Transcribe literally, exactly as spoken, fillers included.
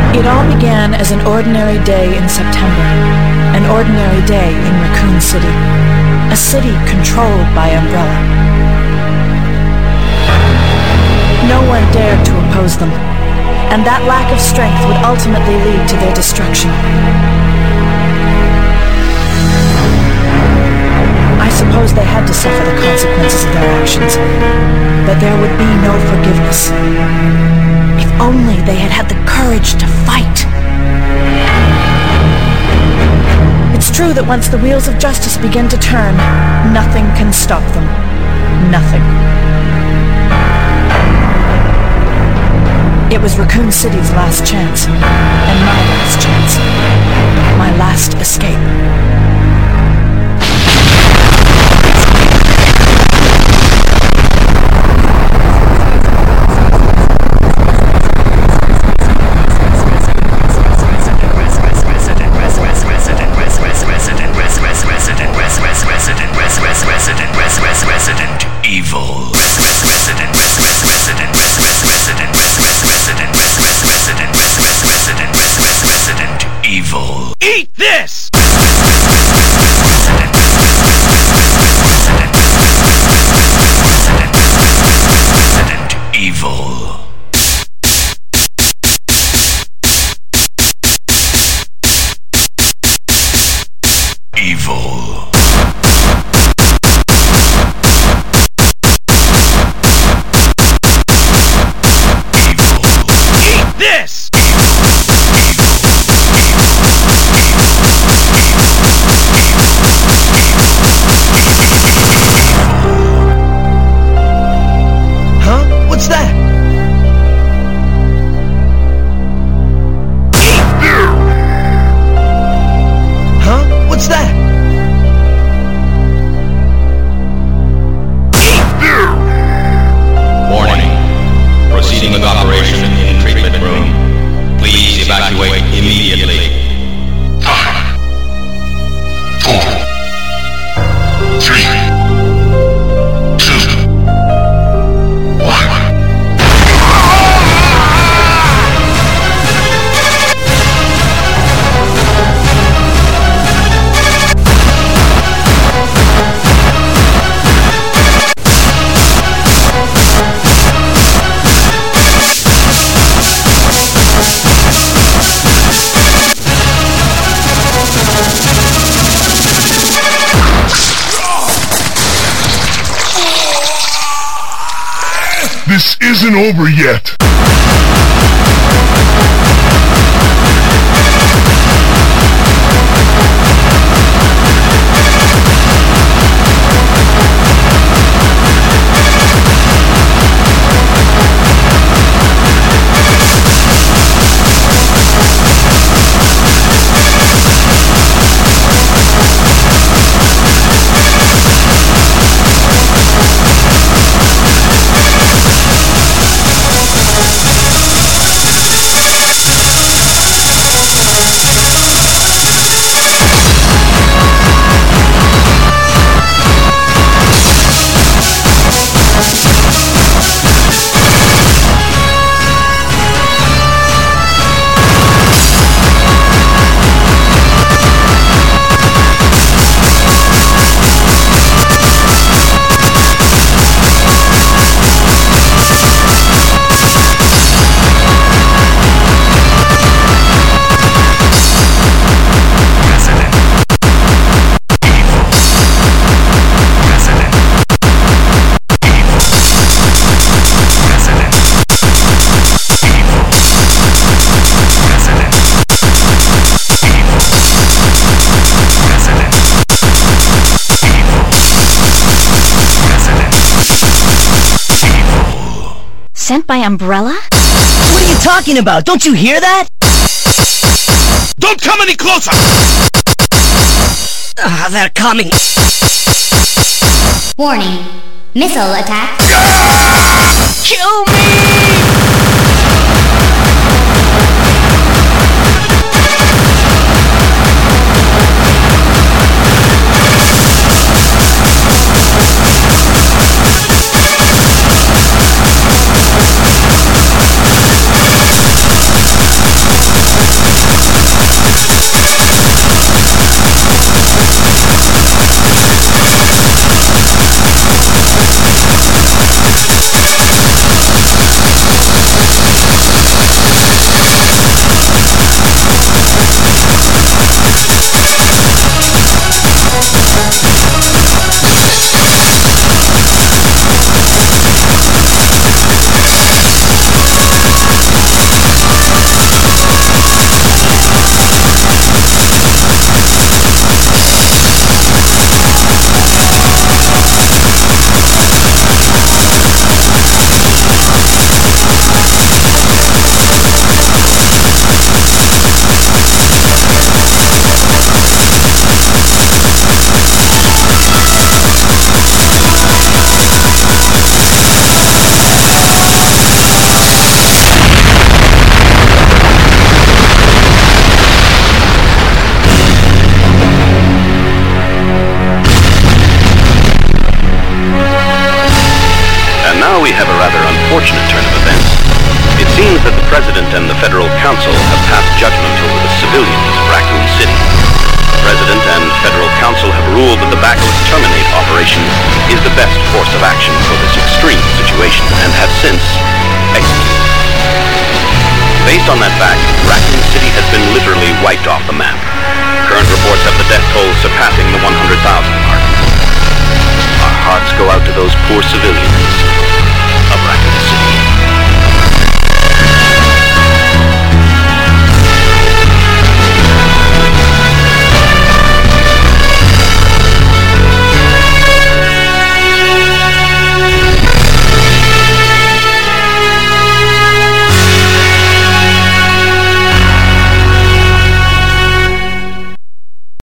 It all began as an ordinary day in September, an ordinary day in Raccoon City, a city controlled by Umbrella. No one dared to oppose them, and that lack of strength would ultimately lead to their destruction. I suppose they had to suffer the consequences of their actions, but there would be no forgiveness. If only they had had the courage to fight. It's true that once the wheels of justice begin to turn, nothing can stop them. Nothing. It was Raccoon City's last chance, and my last chance. My last escape. Eat this! Evil. Evil. Eat this! What's that? Huh? What's that? Warning. Proceeding with operation in treatment room. Please evacuate immediately. Five, four, three, two, one. This isn't over yet. Sent by Umbrella? What are you talking about? Don't you hear that? Don't come any closer! Ah, they're coming. Warning. Missile attack. Kill me! President and the Federal Council have passed judgment over the civilians of Raccoon City. The President and Federal Council have ruled that the backless Terminate operation is the best course of action for this extreme situation and have since executed.